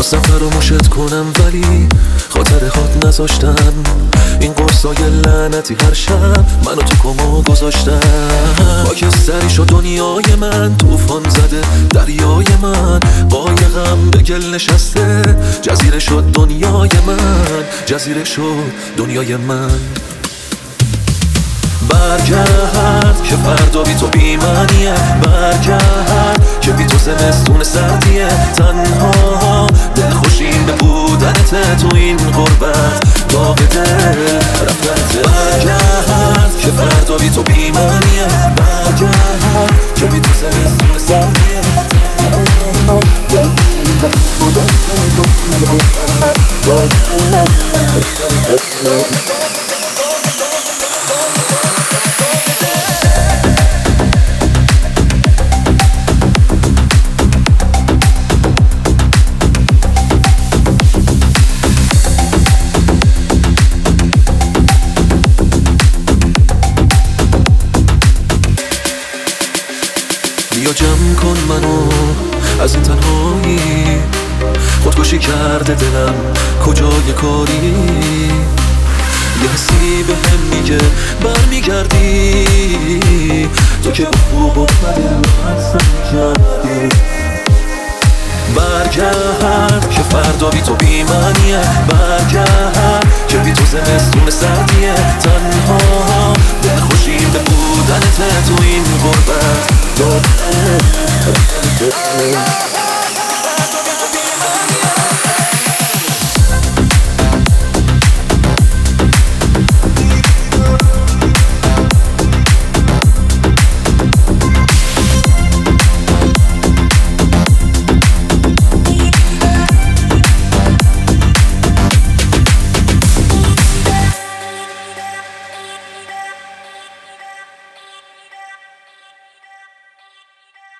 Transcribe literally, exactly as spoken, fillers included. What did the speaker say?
فراموشت کنم ولی خاطره هات نذاشتم. این قرصای لعنتی هر شب منو تو کما گذاشتم. خاکستری شد دنیای من، طوفان زده دریای من، قایقم به گل نشسته، جزیره شد دنیای من، جزیره شد دنیای من. برگرد که فردا بی تو بی منیه، برگرد که بی تو زمستون سردیه، تنها دل خوشیم به بودنت تو این غربت، داغ دل رفتنت. برگرد که فردا بی تو بی منیه، برگرد که بی تو زمستون سردیه، تنها دل خوشیم به بودنت. بیا جمع کن منو از این تنهایی، خودکشی کرده دلم کجای کاری، یه حسی به هم میگه برمیگردی، تو که خوب و بده حسن کردی. برگرد که فردا بی تو بی منیه، برگرد که بی تو زمستون سردیه، تنها دل خوشیم به بودنت تو این غربت.